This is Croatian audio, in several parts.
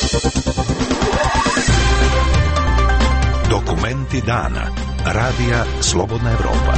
Dokumenti dana. Radija Slobodna Evropa.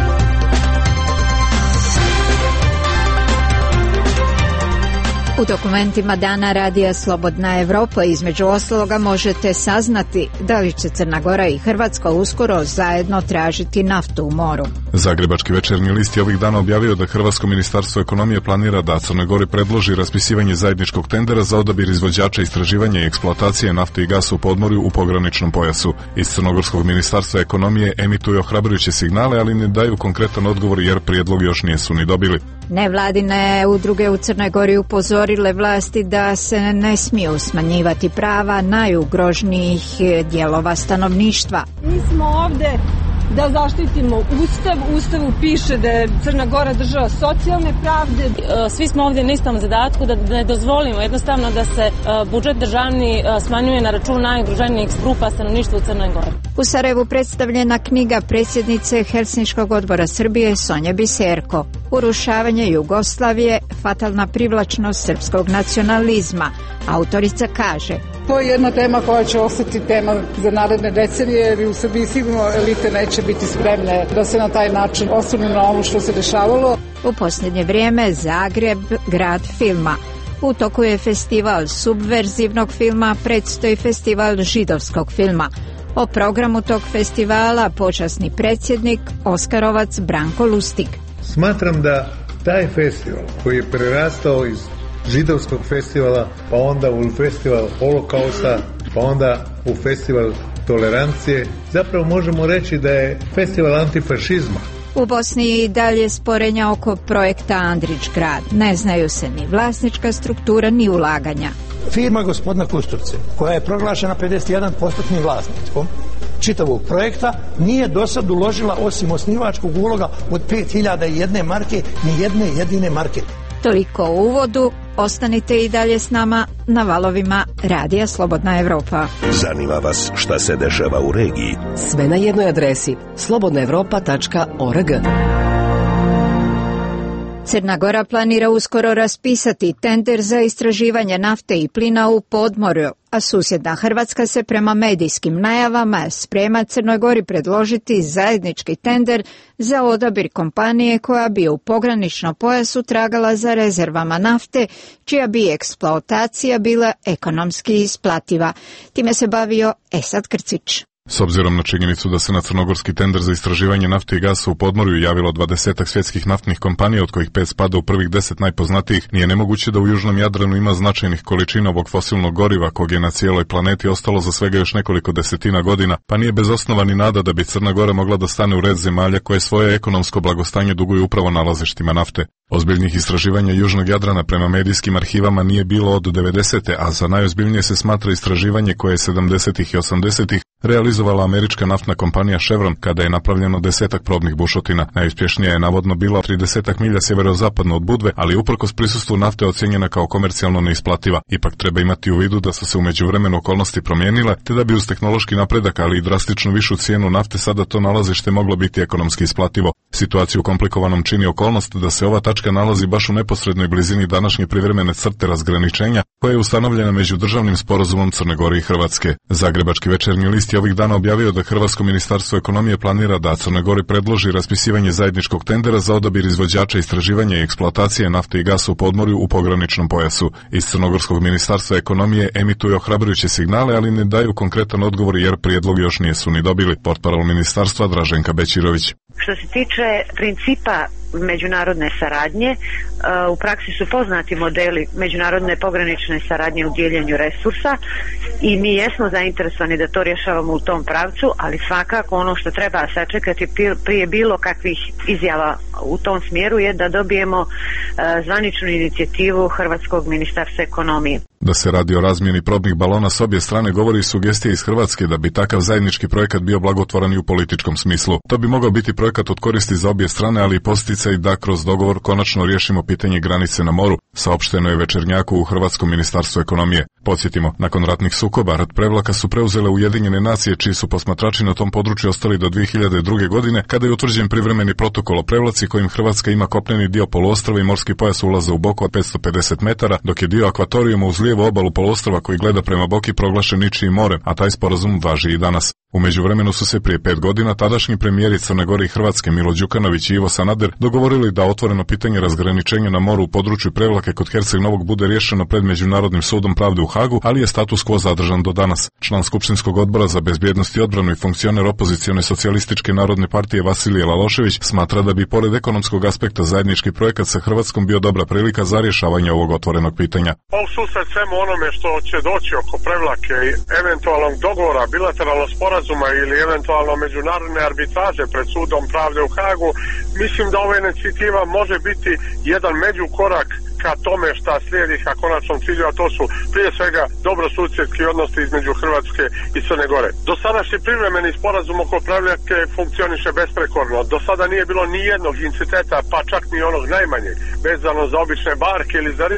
U dokumentima dana Radija Slobodna Evropa između ostaloga možete saznati da li će Crna Gora i Hrvatska uskoro zajedno tražiti naftu u moru. Zagrebački večernji list je ovih dana objavio da Hrvatsko ministarstvo ekonomije planira da Crnoj Gori predloži raspisivanje zajedničkog tendera za odabir izvođača istraživanja i eksploatacije nafte i gasa u podmorju u pograničnom pojasu. Iz Crnogorskog ministarstva ekonomije emituju ohrabrujuće signale, ali ne daju konkretan odgovor jer prijedlog još nisu ni dobili. Nevladine udruge u Crnoj Gori upozorile vlasti da se ne smiju smanjivati prava najugroženijih dijelova stanovništva. Mi smo ovde da zaštitimo Ustav. U Ustavu piše da je Crna Gora država socijalne pravde. Svi smo ovdje na istom zadatku da ne dozvolimo jednostavno da se budžet državni smanjuje na račun najugroženijih grupa stanovništva u Crnoj Gori. U Sarajevu predstavljena knjiga predsjednice Helsinškog odbora Srbije Sonje Biserko. Urušavanje Jugoslavije, fatalna privlačnost srpskog nacionalizma. Autorica kaže: to je jedna tema koja će ostati tema za naredne decenije, jer u Srbiji sigurno elite neće biti spremne da se na taj način osvrnu na ono što se dešavalo. U posljednje vrijeme Zagreb, grad filma. U toku je festival subverzivnog filma, predstoji festival židovskog filma. O programu tog festivala počasni predsjednik, oskarovac Branko Lustig. Smatram da taj festival koji je prerastao iz židovskog festivala, pa onda u festival holokausta, pa onda u festival tolerancije, zapravo možemo reći da je festival antifašizma. U Bosni je i dalje sporenja oko projekta Andrić grad. Ne znaju se ni vlasnička struktura ni ulaganja. Firma gospodina Kusturce, koja je proglašena 51% vlasnikom čitavog projekta, nije do sad uložila osim osnivačkog uloga od 5001 marke, ni jedne jedine marke. Toliko u uvodu, ostanite i dalje s nama na valovima Radija Slobodna Evropa. Zanima vas šta se dešava u regiji? Sve na jednoj adresi slobodnaevropa.org. Crna Gora planira uskoro raspisati tender za istraživanje nafte i plina u podmorju, a susjedna Hrvatska se prema medijskim najavama sprema Crnoj Gori predložiti zajednički tender za odabir kompanije koja bi u pograničnom pojasu tragala za rezervama nafte, čija bi eksploatacija bila ekonomski isplativa. Time se bavio Esad Krcić. S obzirom na činjenicu da se na crnogorski tender za istraživanje nafte i gasa u podmorju javilo 20 svjetskih naftnih kompanija, od kojih 5 spada u prvih 10 najpoznatijih, nije nemoguće da u južnom Jadranu ima značajnih količina ovog fosilnog goriva, kog je na cijeloj planeti ostalo za svega još nekoliko desetina godina, pa nije bez osnova ni nada da bi Crna Gora mogla da stane u red zemalja koje svoje ekonomsko blagostanje duguju upravo nalazištima nafte. Ozbiljnih istraživanja južnog Jadrana prema medijskim arhivama nije bilo od 90. a za najozbiljnije se smatra istraživanje koje je 70. i 80. realizovala američka naftna kompanija Chevron kada je napravljeno 10 probnih bušotina. Najuspješnija je navodno bila 30 milja sjeverozapadno od Budve, ali uprkos prisustvu nafte ocjenjena kao komercijalno neisplativa. Ipak treba imati u vidu da su se u međuvremenu okolnosti promijenile, te da bi uz tehnološki napredak, ali i drastično višu cijenu nafte sada to nalazište moglo biti ekonomski isplativo. Situaciju komplikovanom čini okolnost da se ova tačka nalazi baš u neposrednoj blizini današnje privremene crte razgraničenja koja je ustanovljena međudržavnim sporazumom Crne Gore i Hrvatske. Zagrebački večernji list je ovih dana objavio da Hrvatsko ministarstvo ekonomije planira da Crnoj Gori predloži raspisivanje zajedničkog tendera za odabir izvođača istraživanja i eksploatacije nafte i gasa u podmorju u pograničnom pojasu. Iz Crnogorskog ministarstva ekonomije emituju ohrabrujuće signale, ali ne daju konkretan odgovor jer prijedlog još nisu ni dobili. Portparol ministarstva Draženka Bećirović. Što se tiče principa međunarodne saradnje, u praksi su poznati modeli međunarodne pogranične saradnje u dijeljenju resursa i mi jesmo zainteresovani da to rješavamo u tom pravcu, ali svakako ono što treba sačekati prije bilo kakvih izjava u tom smjeru je da dobijemo zvaničnu inicijativu Hrvatskog ministarstva ekonomije. Da se radi o razmjeni probnih balona s obje strane govori i sugestija iz Hrvatske da bi takav zajednički projekat bio blagotvoran i u političkom smislu. To bi mogao biti projekat od koristi za obje strane, ali i posticaj da kroz dogovor konačno riješimo pitanje granice na moru, saopšteno je Večernjaku u Hrvatskom ministarstvu ekonomije. Podsjetimo, nakon ratnih sukoba, rat Prevlaka su preuzele Ujedinjene nacije, čiji su posmatrači na tom području ostali do 2002. godine, kada je utvrđen privremeni protokol o Prevlaci, kojim Hrvatska ima kopneni dio poluostrva i morski pojas ulaza u Boku od 550 metara, dok je dio akvatorijuma uz lijevu obalu poluostrva koji gleda prema Boki proglašen ničijim morem, a taj sporazum važi i danas. U međuvremenu su se prije 5 godina tadašnji premijeri Crne Gore i Hrvatske Milo Đukanović i Ivo Sanader dogovorili da otvoreno pitanje razgraničenja na moru u području Prevlake kod Herceg Novog bude riješeno pred Međunarodnim sudom pravde u Hagu, ali je status quo zadržan do danas. Član Skupštinskog odbora za bezbjednost i odbranu i funkcioner opozicione socijalističke narodne partije Vasilije Lalošević smatra da bi pored ekonomskog aspekta zajednički projekat sa Hrvatskom bio dobra prilika za rješavanje ovog otvorenog pitanja. U susret svemu onome što će doći oko Prevlake i eventualnog dogovora, bilateralnog sporazuma ili eventualno međunarodne arbitraže pred sudom pravde u Hagu, mislim da ova inicijativa može biti jedan međukorak ka tome šta slijedi ka konačnom cilju, a to su prije svega dobrosusjedski odnosi između Hrvatske i Crne Gore. Do sadašnji privremeni sporazum oko Prevlake funkcioniše besprekorno. Do sada nije bilo ni jednog incidenta, pa čak ni onog najmanjeg, vezano za obične barke ili za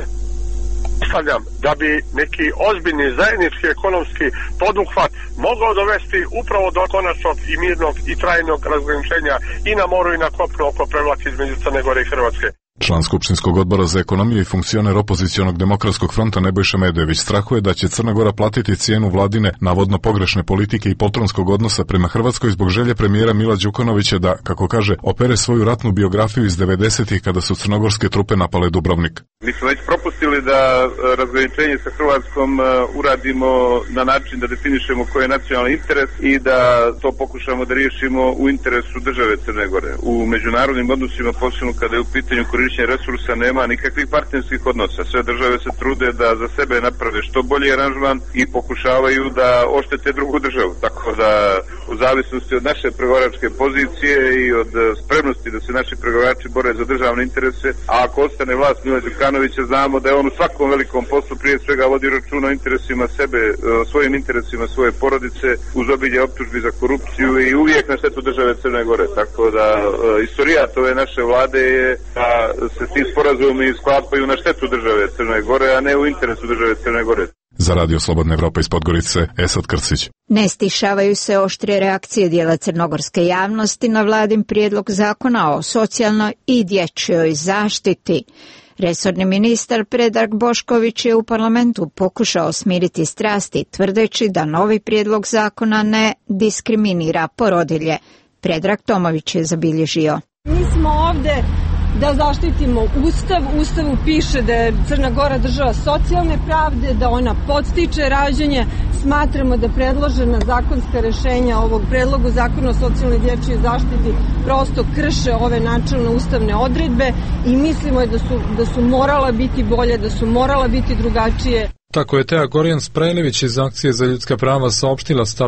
da bi neki ozbiljni zajednički ekonomski poduhvat mogao dovesti upravo do konačnog i mirnog i trajnog razgraničenja i na moru i na kopnu oko Prevlake između Crne Gore i Hrvatske. Član Skupštinskog odbora za ekonomiju i funkcioner opozicionog demokratskog fronta Nebojša Medojević strahuje da će Crna Gora platiti cijenu vladine navodno pogrešne politike i poltronskog odnosa prema Hrvatskoj zbog želje premijera Mila Đukanovića da, kako kaže, opere svoju ratnu biografiju iz 90-ih kada su crnogorske trupe napale Dubrovnik. Mi smo već propustili da razgraničenje sa Hrvatskom uradimo na način da definišemo koji je nacionalni interes i da to pokušamo da riješimo u interesu države Crne Gore. U međunarodnim odnosima, posebno kada je u pitanju korišćenja resursa, nema nikakvih partnerskih odnosa. Sve države se trude da za sebe naprave što bolji aranžman i pokušavaju da oštete drugu državu. Tako da u zavisnosti od naše pregovaračke pozicije i od spremnosti da se naši pregovarači bore za državne interese, a ako ostane vlast Mila Đukanovića, znamo da je on u svakom velikom poslu prije svega vodi računa o interesima sebe, svojim interesima svoje porodice, uz obilje optužbi za korupciju i uvijek na štetu države Crne Gore. Tako da istorijat ove naše vlade je da se ti sporazumi sklapaju na štetu države Crne Gore, a ne u interesu države Crne Gore. Za Radio Slobodna Evropa iz Podgorice, Esad Krcić. Ne stišavaju se oštre reakcije dijela crnogorske javnosti na vladin prijedlog zakona o socijalnoj i dječjoj zaštiti. Resorni ministar Predrag Bošković je u parlamentu pokušao smiriti strasti tvrdeći da novi prijedlog zakona ne diskriminira porodilje. Predrag Tomović je zabilježio. Mi smo ovde da zaštitimo Ustav. U Ustavu piše da je Crna Gora država socijalne pravde, da ona podstiče rađanje. Smatramo da predložena zakonska rešenja ovog predlogu zakona o socijalnoj i dječjoj zaštiti prosto krše ove načelne ustavne odredbe i mislimo da su morala biti bolje, da su morala biti drugačije. Tako je Teja Gorjan Sprajlević iz Akcije za ljudska prava saopštila stav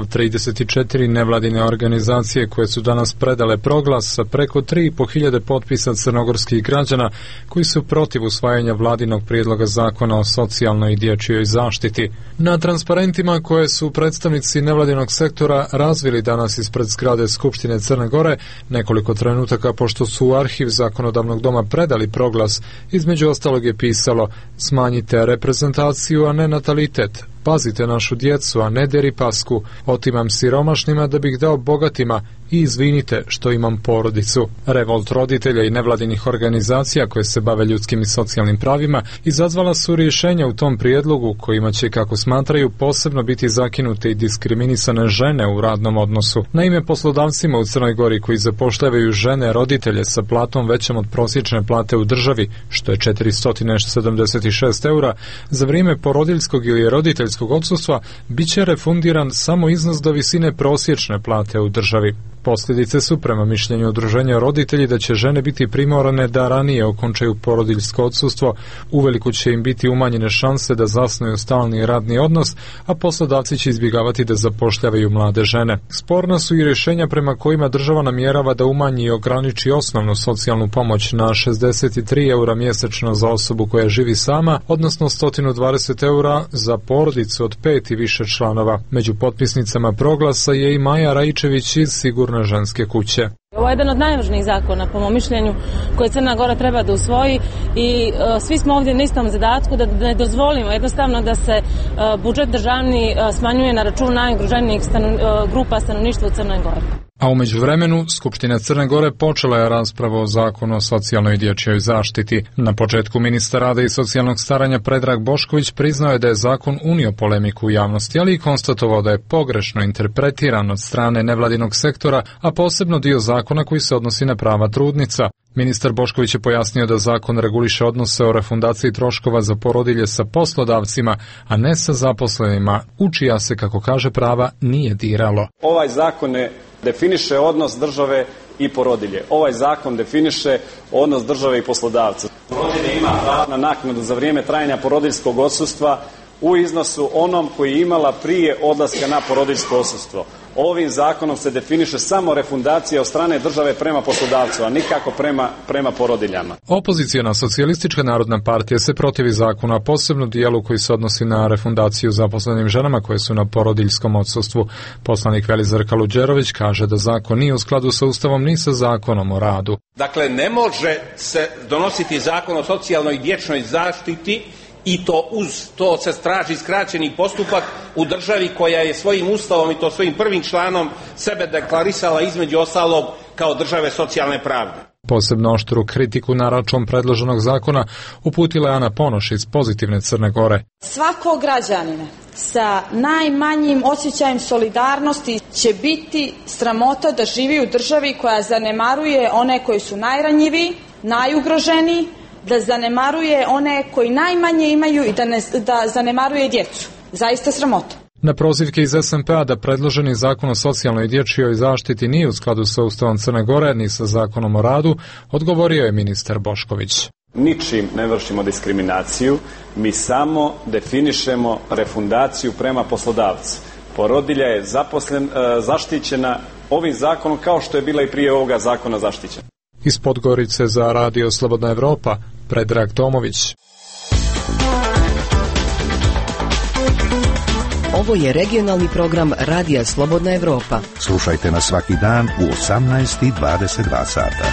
34 nevladine organizacije koje su danas predale proglas sa preko 3.500 potpisa crnogorskih građana koji su protiv usvajanja vladinog prijedloga zakona o socijalnoj i dječjoj zaštiti. Na transparentima koje su predstavnici nevladinog sektora razvili danas ispred zgrade Skupštine Crne Gore, nekoliko trenutaka pošto su u arhiv zakonodavnog doma predali proglas, između ostalog je pisalo: smanjite reprezentaciju, a ne natalitet. Pazite našu djecu, a ne deri pasku. Otimam siromašnima da bih dao bogatima i izvinite što imam porodicu. Revolt roditelja i nevladinih organizacija koje se bave ljudskim i socijalnim pravima izazvala su rješenja u tom prijedlogu kojima će, kako smatraju, posebno biti zakinute i diskriminisane žene u radnom odnosu. Naime, poslodavcima u Crnoj Gori koji zapošljavaju žene roditelje sa platom većom od prosječne plate u državi, što je 476 eura, za vrijeme porodiljskog ili roditeljskog odsustva bit će refundiran samo iznos do visine prosječne plate u državi. Posljedice su, prema mišljenju udruženja roditelji, da će žene biti primorane da ranije okončaju porodiljsko odsustvo, uveliko će im biti umanjene šanse da zasnuju stalni radni odnos, a poslodavci će izbjegavati da zapošljavaju mlade žene. Sporna su i rješenja prema kojima država namjerava da umanji i ograniči osnovnu socijalnu pomoć na 63 eura mjesečno za osobu koja živi sama, odnosno 120 eura za porodicu od 5 i više članova. Među potpisnicama proglasa je i Maja Raičević iz Sigurne ženske kuće. Ovo je jedan od najvažnijih zakona, po mom mišljenju, koje Crna Gora treba da usvoji i svi smo ovdje na istom zadatku da ne dozvolimo jednostavno da se budžet državni smanjuje na račun najugroženijih grupa stanovništva u Crnoj Gori. A u međuvremenu, Skupština Crne Gore počela je raspravu o zakonu o socijalnoj i dječjoj zaštiti. Na početku ministar rada i socijalnog staranja Predrag Bošković priznao je da je zakon unio polemiku u javnosti, ali i konstatovao da je pogrešno interpretiran od strane nevladinog sektora, a posebno dio zakona koji se odnosi na prava trudnica. Ministar Bošković je pojasnio da zakon reguliše odnose o refundaciji troškova za porodilje sa poslodavcima, a ne sa zaposlenima, u čija se, kako kaže, prava nije diralo. Ovaj zakon ne definiše odnos države i porodilje. Ovaj zakon definiše odnos države i poslodavca. Porodilje ima pravo na naknadu za vrijeme trajanja porodiljskog odsustva u iznosu onom koji je imala prije odlaska na porodiljsko odsustvo. Ovim zakonom se definiše samo refundacija od strane države prema poslodavcu, a nikako prema porodiljama. Opoziciona Socijalistička narodna partija se protivi zakonu, a posebno dijelu koji se odnosi na refundaciju zaposlenim ženama koje su na porodiljskom odsustvu. Poslanik Velizar Kaluđerović kaže da zakon nije u skladu sa Ustavom ni sa zakonom o radu. Dakle, ne može se donositi zakon o socijalnoj i dječjoj zaštiti i to uz to se traži skraćeni postupak u državi koja je svojim ustavom i to svojim prvim članom sebe deklarisala između ostalog kao države socijalne pravde. Posebno oštru kritiku na račun predloženog zakona uputila je Ana Ponoš iz Pozitivne Crne Gore. Svakog građanina sa najmanjim osjećajem solidarnosti će biti sramota da živi u državi koja zanemaruje one koji su najranjiviji, najugroženiji, da zanemaruje one koji najmanje imaju i da zanemaruje djecu. Zaista sramota. Na prozivke iz SMP-a da predloženi zakon o socijalnoj i dječjoj zaštiti nije u skladu sa Ustavom Crne Gore ni sa zakonom o radu, odgovorio je ministar Bošković. Ničim ne vršimo diskriminaciju, mi samo definišemo refundaciju prema poslodavcu. Porodilja je zaštićena ovim zakonom kao što je bila i prije ovoga zakona zaštićena. Iz Podgorice za Radio Slobodna Evropa, Predrag Tomović. Ovo je regionalni program Radija Slobodna Evropa. Slušajte nas svaki dan u 18:22 sata.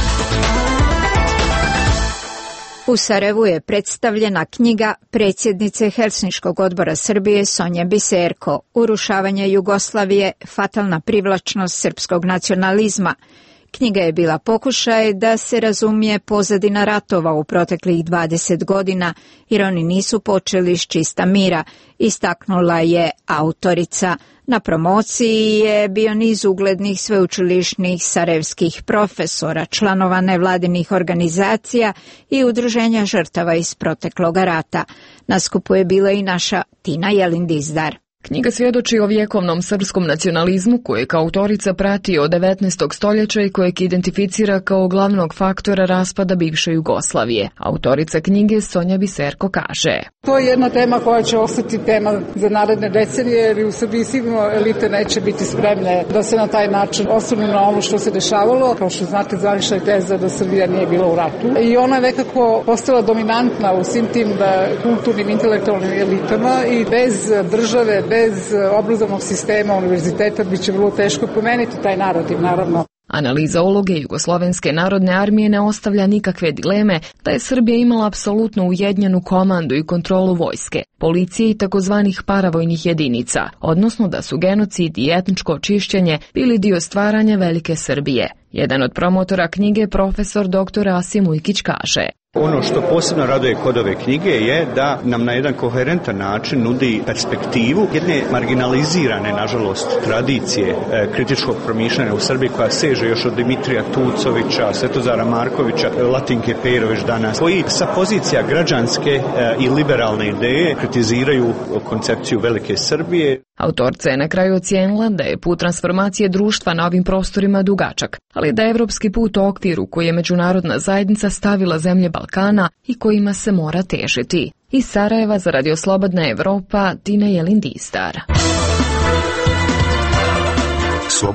U Sarajevu je predstavljena knjiga predsjednice Helsinškog odbora Srbije Sonje Biserko Urušavanje Jugoslavije, fatalna privlačnost srpskog nacionalizma. Knjiga je bila pokušaj da se razumije pozadina ratova u proteklih 20 godina, jer oni nisu počeli iz čista mira, istaknula je autorica. Na promociji je bio niz uglednih sveučilišnih sarajevskih profesora, članova nevladinih organizacija i udruženja žrtava iz protekloga rata. Na skupu je bila i naša Tina Jelindizdar. Knjiga svjedoči o vjekovnom srpskom nacionalizmu kojeg autorica prati od 19. stoljeća i kojeg identificira kao glavnog faktora raspada bivše Jugoslavije. Autorica knjige Sonja Biserko kaže: To je jedna tema koja će ostati tema za naredne decenije, jer u Srbiji sigurno elite neće biti spremne da se na taj način osvrnu na ono što se dešavalo. Kao što znate, zvanična je teza da Srbija nije bila u ratu. I ona je nekako postala dominantna u svim tim kulturnim, intelektualnim elitama i bez države, bez obrazovnog sistema univerziteta bi će vrlo teško promeniti taj narativ, naravno. Analiza uloge Jugoslovenske narodne armije ne ostavlja nikakve dileme da je Srbija imala apsolutno ujedinjenu komandu i kontrolu vojske, policije i takozvanih paravojnih jedinica, odnosno da su genocid i etničko očišćenje bili dio stvaranja Velike Srbije. Jedan od promotora knjige, profesor dr. Asim Ujkić, kaže: Ono što posebno raduje kod ove knjige je da nam na jedan koherentan način nudi perspektivu jedne marginalizirane, nažalost, tradicije kritičkog promišljanja u Srbiji koja seže još od Dimitrija Tucovića, Svetozara Markovića, Latinke Perović danas, koji sa pozicija građanske i liberalne ideje kritiziraju koncepciju Velike Srbije. Autorca je na kraju ocijenila da je put transformacije društva na ovim prostorima dugačak, ali da je evropski put u okviru koji je međunarodna zajednica stavila zemlje Balkana i kojima se mora težiti. Iz Sarajeva za Radio Slobodna Evropa, Tina Jelindistar.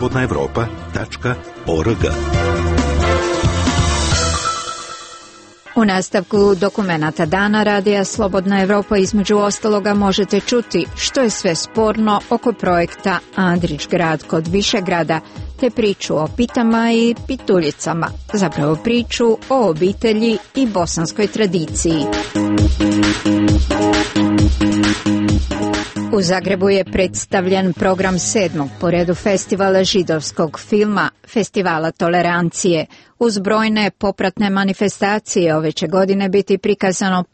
slobodnaevropa.org U nastavku dokumenata Dana radija Slobodna Evropa između ostaloga možete čuti što je sve sporno oko projekta Andrić grad kod Višegrada, te priču o pitama i pituljicama, zapravo priču o obitelji i bosanskoj tradiciji. U Zagrebu je predstavljen program 7. po redu festivala židovskog filma, Festivala tolerancije. Uz brojne popratne manifestacije ove će godine biti prikazano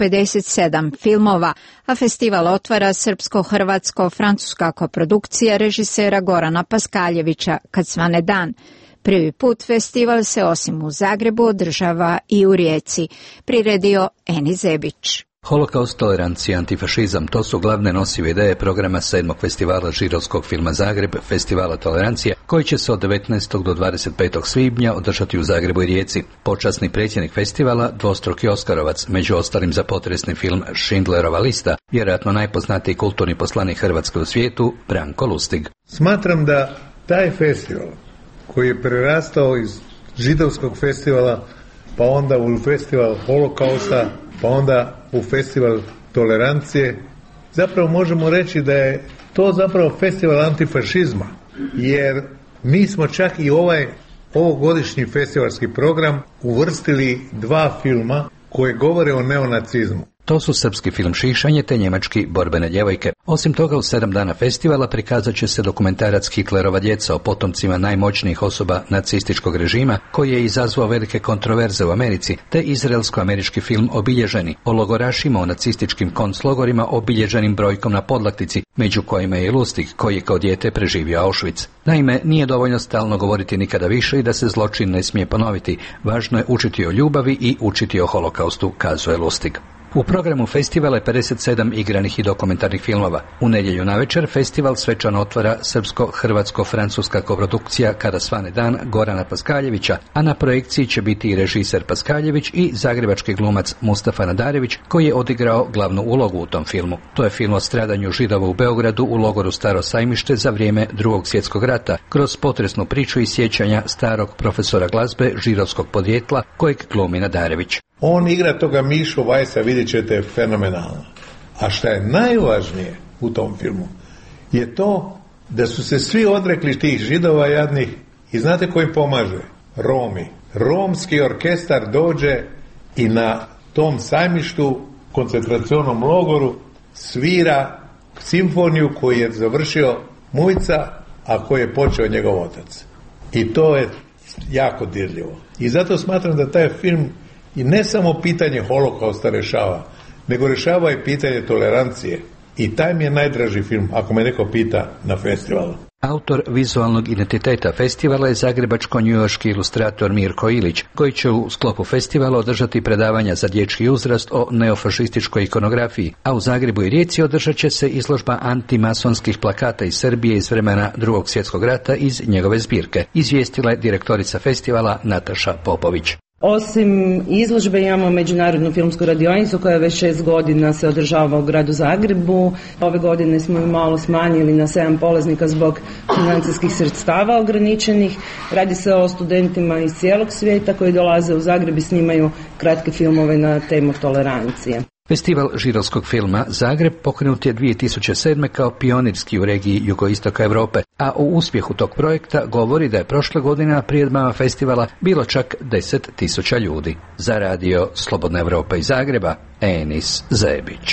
57 filmova, a festival otvara srpsko-hrvatsko-francuska koprodukcija režisera Gorana Paskaljevića Kad svane dan. Prvi put festival se osim u Zagrebu održava i u Rijeci, priredio Eni Zebić. Holokaust, tolerancija, antifašizam, to su glavne nosive ideje programa 7. festivala židovskog filma Zagreb, Festivala tolerancije, koji će se od 19. do 25. svibnja održati u Zagrebu i Rijeci. Počasni predsjednik festivala, dvostruki Oskarovac, među ostalim za potresni film Schindlerova lista, vjerojatno najpoznatiji kulturni poslanik Hrvatske u svijetu, Branko Lustig. Smatram da taj festival, koji je prerastao iz židovskog festivala, pa onda u festival holokausta, pa onda u festival tolerancije, zapravo možemo reći da je to zapravo festival antifašizma, jer mi smo čak i ovogodišnji festivalski program uvrstili 2 filma koje govore o neonacizmu. To su srpski film Šišanje te njemački Borbene djevojke. Osim toga, u 7 dana festivala prikazat će se dokumentarac Hitlerova djeca o potomcima najmoćnijih osoba nacističkog režima, koji je izazvao velike kontroverze u Americi, te izraelsko-američki film Obilježeni o logorašima u nacističkim konclogorima obilježenim brojkom na podlaktici, među kojima je i Lustig, koji je kao dijete preživio Auschwitz. Naime, nije dovoljno stalno govoriti nikada više i da se zločin ne smije ponoviti. Važno je učiti o ljubavi i učiti o holokaustu, kazuje Lustig. U programu festivala je 57 igranih i dokumentarnih filmova. U nedjelju navečer festival svečano otvara srpsko-hrvatsko-francuska koprodukcija Kada svane dan Gorana Paskaljevića, a na projekciji će biti i režiser Paskaljević i zagrebački glumac Mustafa Nadarević, koji je odigrao glavnu ulogu u tom filmu. To je film o stradanju Židova u Beogradu u logoru Staro Sajmište za vrijeme Drugog svjetskog rata, kroz potresnu priču i sjećanja starog profesora glazbe židovskog podrijetla kojeg glumi Nadarević. On igra toga Mišu Vajsa, vidjet ćete, fenomenalno. A šta je najvažnije u tom filmu je to da su se svi odrekli tih Židova jadnih i znate ko im pomaže? Romi. Romski orkestar dođe i na tom sajmištu, koncentracionom logoru, svira simfoniju koju je završio Mujica, a koju je počeo njegov otac. I to je jako dirljivo. I zato smatram da taj film i ne samo pitanje holokausta rješava, nego rješava i pitanje tolerancije. I taj mi je najdraži film, ako me neko pita, na festivalu. Autor vizualnog identiteta festivala je zagrebačko-njujorški ilustrator Mirko Ilić, koji će u sklopu festivala održati predavanja za dječji uzrast o neofašističkoj ikonografiji, a u Zagrebu i Rijeci održat će se izložba antimasonskih plakata iz Srbije iz vremena Drugog svjetskog rata iz njegove zbirke, izvijestila je direktorica festivala Nataša Popović. Osim izložbe imamo međunarodnu filmsku radionicu koja već 6 godina se održava u gradu Zagrebu. Ove godine smo ju malo smanjili na 7 polaznika zbog financijskih sredstava ograničenih. Radi se o studentima iz cijelog svijeta koji dolaze u Zagreb i snimaju kratke filmove na temu tolerancije. Festival židovskog filma Zagreb pokrenut je 2007. kao pionirski u regiji jugoistoka Europe, a o uspjehu tog projekta govori da je prošle godine na priredbama festivala bilo čak 10.000 ljudi. Za radio Slobodna Evropa iz Zagreba, Enis Zebić.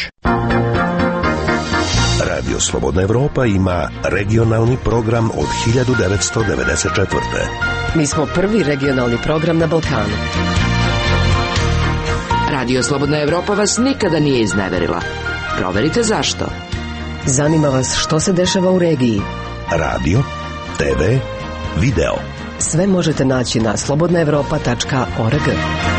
Radio Slobodna Evropa ima regionalni program od 1994. Mi smo prvi regionalni program na Balkanu. Radio Slobodna Evropa vas nikada nije izneverila. Proverite zašto. Zanima vas što se dešava u regiji. Radio, TV, video. Sve možete naći na slobodnaevropa.org.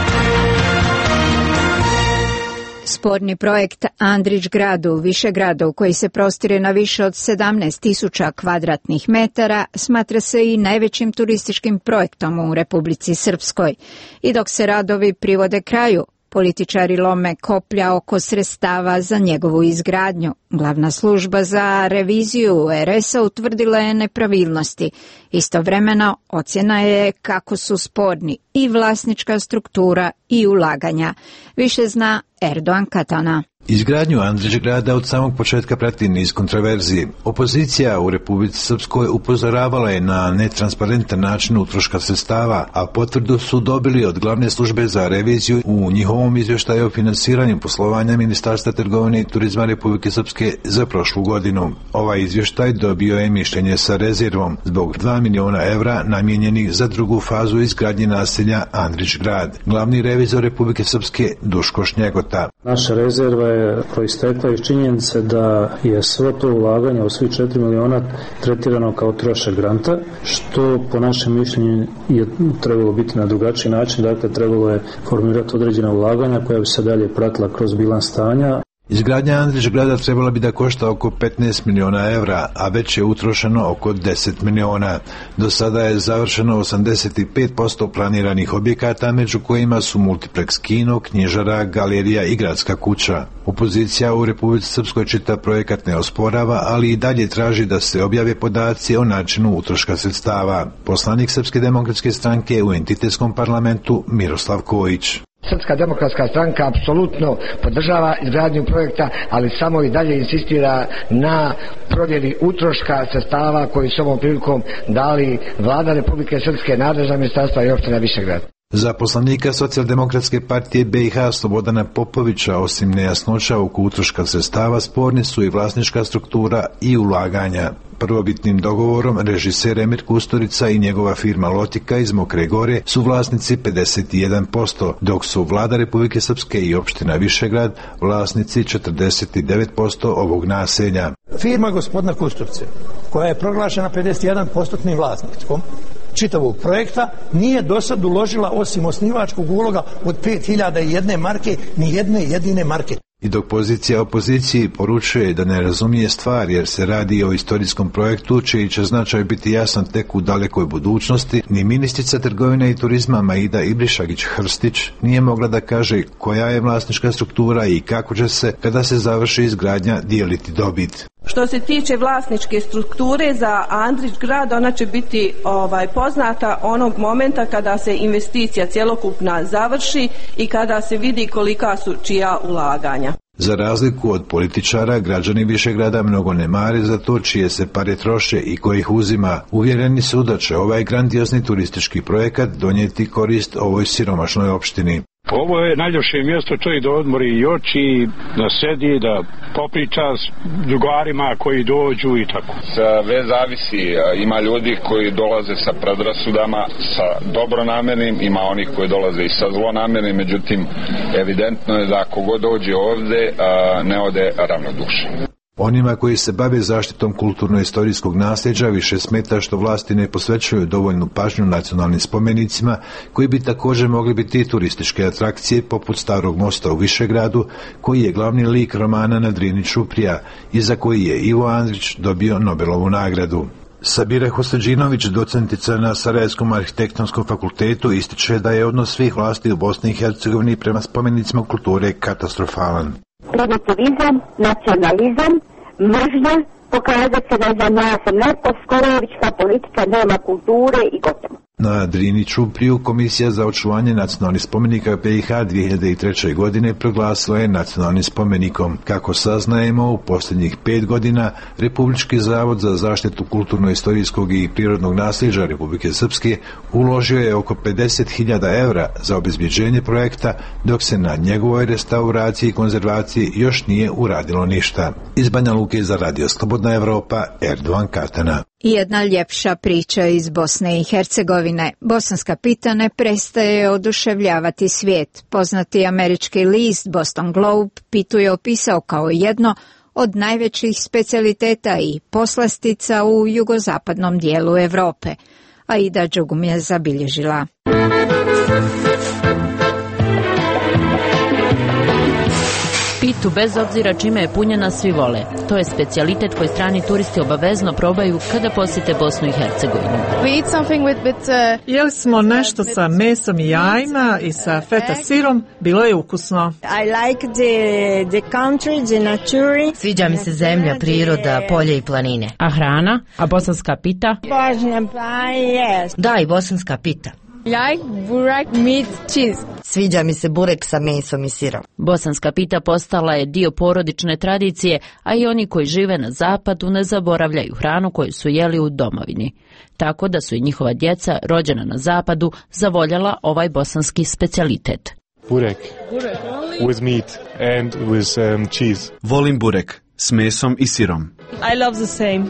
Sporni projekt Andrić grad u Višegradu, koji se prostire na više od 17.000 kvadratnih metara, smatra se i najvećim turističkim projektom u Republici Srpskoj. I dok se radovi privode kraju, Političari lome koplja oko sredstava za njegovu izgradnju. Glavna služba za reviziju RS-a utvrdila je nepravilnosti. Istovremeno ocjena je kako su sporni i vlasnička struktura i ulaganja. Više zna Erdoğan Katana. Izgradnju Andrićgrada od samog početka prati niz kontroverzije. Opozicija u Republici Srpskoj upozoravala je na netransparentan način utroška sredstava, a potvrdu su dobili od glavne službe za reviziju u njihovom izvještaju o finansiranju poslovanja Ministarstva trgovine i turizma Republike Srpske za prošlu godinu. Ovaj izvještaj dobio je mišljenje sa rezervom zbog 2 miliona evra namijenjenih za drugu fazu izgradnje naselja Andrićgrad. Glavni revizor Republike Srpske Duško Šnjegota. Naša rezerva je proistekla iz činjenice da je svo to ulaganje u svih 4 miliona tretirano kao trošak granta, što po našem mišljenju je trebalo biti na drugačiji način, dakle trebalo je formirati određena ulaganja koja bi se dalje pratila kroz bilans stanja. Izgradnja Andrićgrada trebala bi da košta oko 15 miliona evra, a već je utrošeno oko 10 miliona. Do sada je završeno 85% planiranih objekata, među kojima su multipleks kino, knjižara, galerija i gradska kuća. Opozicija u Republici Srpskoj čita projekat ne osporava, ali i dalje traži da se objave podaci o načinu utroška sredstava. Poslanik Srpske demokratske stranke u entitetskom parlamentu Miroslav Kojić. Srpska demokratska stranka apsolutno podržava izgradnju projekta, ali samo i dalje insistira na provjeri utroška sredstava koji su ovom prilikom dali Vlada Republike Srpske, nadležna ministarstva i opština Višegrad. Za poslanika Socijaldemokratske partije BiH Slobodana Popovića, osim nejasnoća oko utroška sredstava, sporni su i vlasnička struktura i ulaganja. Prvobitnim dogovorom režiser Emir Kusturica i njegova firma Lotika iz Mokre Gore su vlasnici 51%, dok su Vlada Republike Srpske i opština Višegrad vlasnici 49% ovog naselja. Firma gospodina Kusturice, koja je proglašena 51% vlasništvom čitavog projekta, nije do sad uložila osim osnivačkog uloga od 5001 marke ni jedne jedine marke. I dok pozicija opoziciji poručuje da ne razumije stvar jer se radi o istorijskom projektu čiji će značaj biti jasan tek u dalekoj budućnosti, ni ministrica trgovine i turizma Maida Ibrišagić-Hrstić nije mogla da kaže koja je vlasnička struktura i kako će se, kada se završi izgradnja, dijeliti dobit. Što se tiče vlasničke strukture za Andrićgrad, ona će biti poznata onog momenta kada se investicija cjelokupna završi i kada se vidi kolika su čija ulaganja. Za razliku od političara, građani Višegrada mnogo ne mare za to čije se pare troše i kojih uzima. Uvjereni su da će ovaj grandiozni turistički projekat donijeti korist ovoj siromašnoj opštini. Ovo je najljepše mjesto, čovjek da odmori i oči, da sedi, da popriča s drugarima koji dođu i tako. Sve zavisi, ima ljudi koji dolaze sa predrasudama, sa dobronamernim, ima oni koji dolaze i sa zlonamernim, međutim evidentno je da ako god dođe ovdje ne ode ravnodušan. Onima koji se bave zaštitom kulturno-istorijskog nasljeđa više smeta što vlasti ne posvećuju dovoljnu pažnju nacionalnim spomenicima koji bi također mogli biti turističke atrakcije poput Starog mosta u Višegradu koji je glavni lik romana na Drini Ćuprija i za koji je Ivo Andrić dobio Nobelovu nagradu. Sabira Hoseđinović, docentica na Sarajevskom arhitektonskom fakultetu, ističe da je odnos svih vlasti u Bosni i Hercegovini prema spomenicima kulture katastrofalan. Primitivizam, nacionalizam, mržnja, pokazat se da za nas neposkorovička politika nema kulture i gotovo. Na Drini Ćupriju Komisija za očuvanje nacionalnih spomenika BiH 2003. godine proglasila je nacionalnim spomenikom. Kako saznajemo, u posljednjih 5 godina Republički zavod za zaštitu kulturno-istorijskog i prirodnog nasljeđa Republike Srpske uložio je oko 50.000 evra za obezbjeđenje projekta, dok se na njegovoj restauraciji i konzervaciji još nije uradilo ništa. Iz Banja Luke za Radio Slobodna Evropa, Erdoğan Katana. I jedna ljepša priča iz Bosne i Hercegovine. Bosanska pita ne prestaje oduševljavati svijet. Poznati američki list Boston Globe pitu je opisao kao jedno od najvećih specijaliteta i poslastica u jugozapadnom dijelu Europe. Aida Đugum je zabilježila. pitu bez obzira čime je punjena svi vole. To je specijalitet koji strani turisti obavezno probaju kada posjete Bosnu i Hercegovinu. Jeli smo nešto sa mesom i jajima i sa feta sirom, bilo je ukusno. Sviđa mi se zemlja, priroda, polje i planine. A hrana? A bosanska pita? Da, i bosanska pita. Sviđa mi se burek sa mesom i sirom. Bosanska pita postala je dio porodične tradicije, a i oni koji žive na zapadu ne zaboravljaju hranu koju su jeli u domovini. Tako da su i njihova djeca, rođena na zapadu, zavoljala ovaj bosanski specijalitet. Burek. With meat and with cheese. Volim burek s mesom i sirom. I love the same,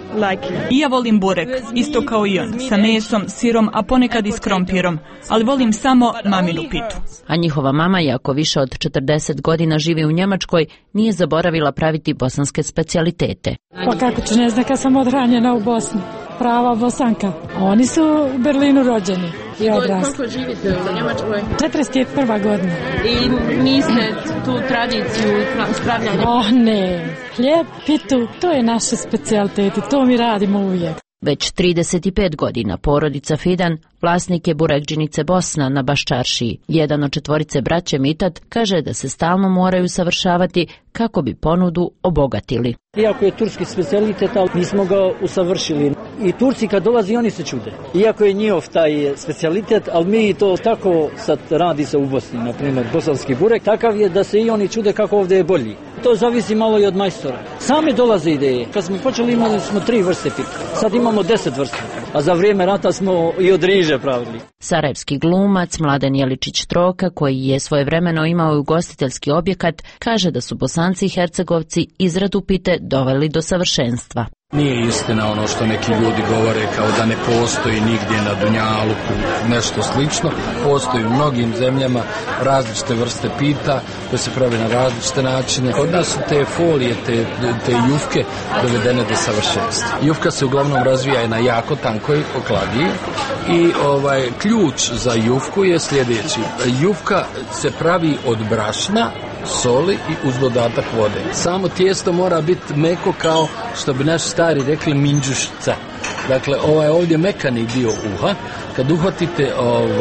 I ja volim burek, isto kao i on, sa mesom, sirom, a ponekad i s krompirom, ali volim samo maminu pitu. A njihova mama, iako više od 40 godina živi u Njemačkoj, nije zaboravila praviti bosanske specijalitete. Pa kako ću ne znam, kad sam odranjena u Bosni, prava Bosanka. Oni su u Berlinu rođeni i odrasli. Koliko živite u Njemačkoj? 41. godina. I niste tu tradiciju spravljanja? Ne, hljeb, pitu, to je naše specijalitete, to mi radimo uvijek. Već 35 godina porodica Fidan vlasnik je burekdžinice Bosna na Baščaršiji. Jedan od 4 braće Mitat kaže da se stalno moraju savršavati kako bi ponudu obogatili. Iako je turski specijalitet, ali mi smo ga usavršili. I Turci kad dolazi, oni se čude. Iako je njihov taj specijalitet, ali mi to tako sad radi se u Bosni, na primjer bosanski burek, takav je da se i oni čude kako ovdje je bolji. To zavisi malo i od majstora. Same dolaze ideje. Kad smo počeli imali smo 3 vrste pita. Sad imamo 10 vrsta. A za vrijeme rata smo i od riže pravili. Sarajevski glumac Mladen Jeličić-Troka, koji je svojevremeno imao i ugostiteljski objekat, kaže da su Bosanci i Hercegovci izradu pite doveli do savršenstva. Nije istina ono što neki ljudi govore kao da ne postoji nigdje na Dunjaluku nešto slično. Postoji u mnogim zemljama različite vrste pita koje se pravi na različite načine. Kod nas su te folije, te jufke dovedene do savršenstva. Jufka se uglavnom razvija na jako tankoj okladiji i ključ za jufku je sljedeći. Jufka se pravi od brašna, soli i uz dodatak vode. Samo tijesto mora biti meko kao što bi naši stari rekli minđušca. Dakle, ovdje mekani dio uha. Kad uhvatite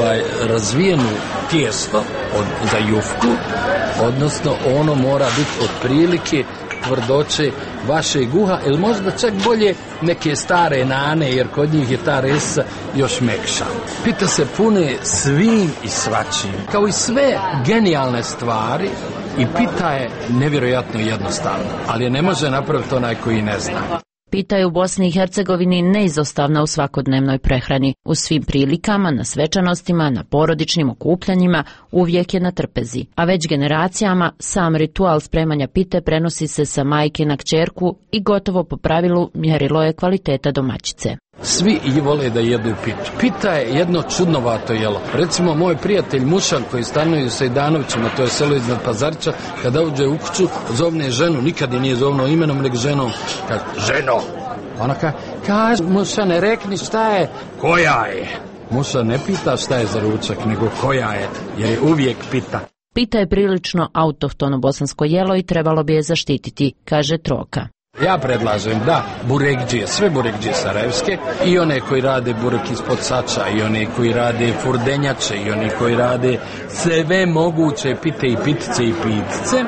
razvijenu tijesto za jufku, odnosno ono mora biti otprilike tvrdoće vašeg uha, ili možda čak bolje neke stare nane, jer kod njih je ta resa još mekša. Pita se pune svim i svačim. Kao i sve genijalne stvari, i pita je nevjerojatno jednostavna, ali je ne može napraviti onaj koji ne zna. Pita je u Bosni i Hercegovini neizostavna u svakodnevnoj prehrani. U svim prilikama, na svečanostima, na porodičnim okupljanjima uvijek je na trpezi. A već generacijama sam ritual spremanja pite prenosi se sa majke na kćerku i gotovo po pravilu mjerilo je kvaliteta domaćice. Svi i vole da jedu pitu. Pita je jedno čudnovato jelo. Recimo, moj prijatelj Mušan koji stanuje u Sejdanovićima, to je selo iznad Pazarića, kada uđe u kuću, zovne ženu, nikad je nije zovno imenom, nego ženom. Kaže, ženo! Ona kaže, Mušane, rekni šta je, koja je? Mušan ne pita šta je za ručak, nego koja je, jer je uvijek pita. Pita je prilično autohtono bosansko jelo i trebalo bi je zaštititi, kaže Troka. Ja predlažem da burekdžije, sve burekdžije sarajevske, i one koji rade burek ispod sača, i one koji rade furdenjače, i oni koji rade sve moguće pite i pitice i pitice,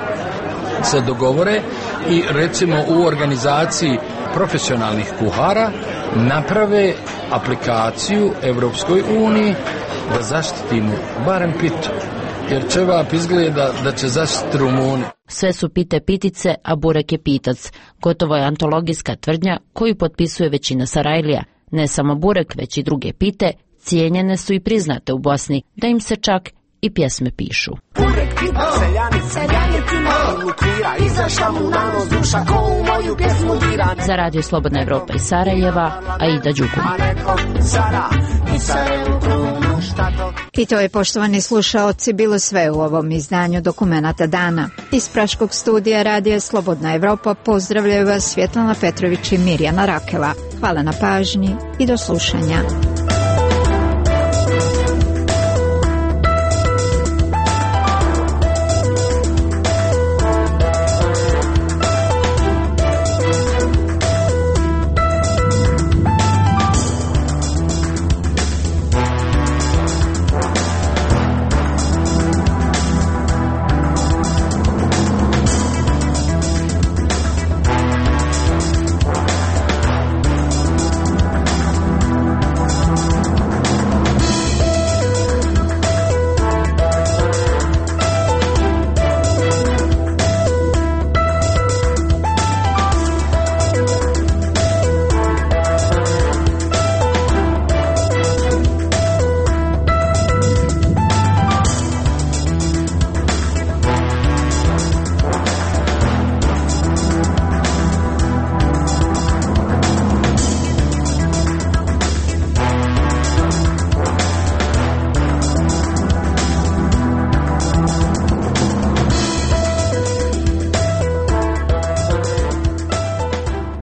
se dogovore i recimo u organizaciji profesionalnih kuhara naprave aplikaciju Evropskoj uniji da zaštitimo barem pitu. Jer ćevap izgleda da će zaštiti Rumuni. Sve su pite pitice, a burek je pitac. Gotovo je antologijska tvrdnja koju potpisuje većina Sarajlija. Ne samo burek, već i druge pite, cijenjene su i priznate u Bosni, da im se čak i pjesme pišu. Burek pita seljanicima lukvira, izašla mu na nos duša ko u moju pjesmu dira. Za Radio Slobodna Evropa iz Sarajeva, Aida Đukum. I to je, poštovani slušaoci, bilo sve u ovom izdanju Dokumenata dana. Iz Praškog studija Radija Slobodna Evropa pozdravljaju vas Svjetlana Petrović i Mirjana Rakela. Hvala na pažnji i do slušanja.